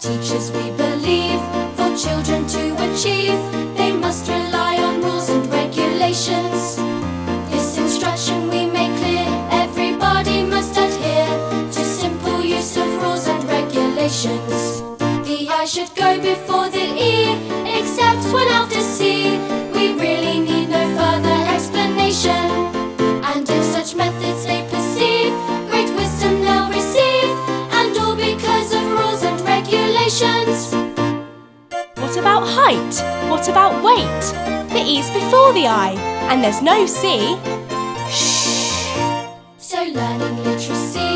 teachers we believe, for children to achieve, they must rely on rules and regulations. This instruction we make clear, everybody must adhere to simple use of rules and regulations. The I should go before the E, except when after C. We really need no further explanation. And if such methods they perceive, great wisdom they'll receive, and all because of rules and regulations. What about height? What about weight? The E's before the I, and there's no C. Shh! So learning literacy